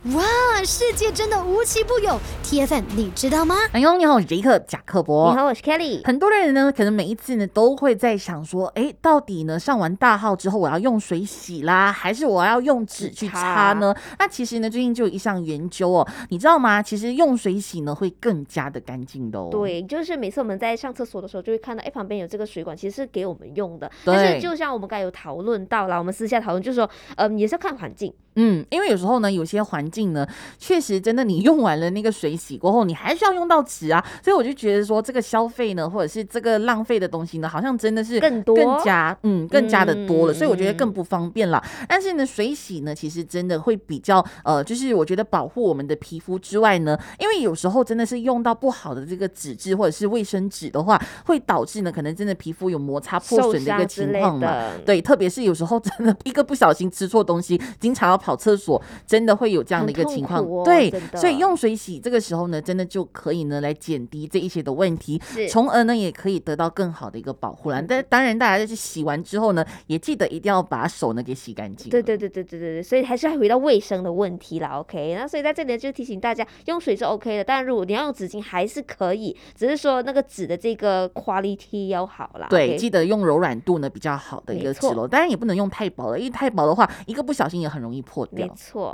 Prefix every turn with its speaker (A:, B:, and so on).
A: 哇，世界真的无奇不有 ，TFM 你知道吗？
B: 哎呦，你好，我是杰克贾克伯。
C: 你好，我是 Kelly。
B: 很多人呢，可能每一次呢都会在想说，哎，到底呢上完大号之后，我要用水洗啦，还是我要用纸去擦呢？那其实呢，最近就有一项研究哦，你知道吗？其实用水洗呢会更加的干净的哦。
C: 对，就是每次我们在上厕所的时候，就会看到，哎，旁边有这个水管，其实是给我们用的。但是就像我们刚才有讨论到啦，我们私下讨论，就是说，也是要看环境。
B: 因为有时候呢，有些环境呢，确实真的你用完了那个水洗过后，你还需要用到纸啊，所以我就觉得说，这个消费呢，或者是这个浪费的东西呢，好像真的是更加的多了，所以我觉得更不方便啦。但是呢，水洗呢，其实真的会比较就是我觉得保护我们的皮肤之外呢，因为有时候真的是用到不好的这个纸质或者是卫生纸的话，会导致呢可能真的皮肤有摩擦破损的一个情况嘛。对，特别是有时候真的一个不小心吃错东西，经常要跑厕所，真的会有这样的一个情况。对，所以用水洗这个时候呢，真的就可以呢来减低这一些的问题，从而呢也可以得到更好的一个保护啦。但当然，大家在洗完之后呢，也记得一定要把手呢给洗干净。
C: 对，所以还是要回到卫生的问题啦。OK， 那所以在这里就提醒大家，用水是 OK 的，但如果你要用纸巾还是可以，只是说那个纸的这个 quality 要好啦。
B: 对，记得用柔软度呢比较好的一个纸咯，当然也不能用太薄了，因为太薄的话，一个不小心也很容易破掉。
C: 没错。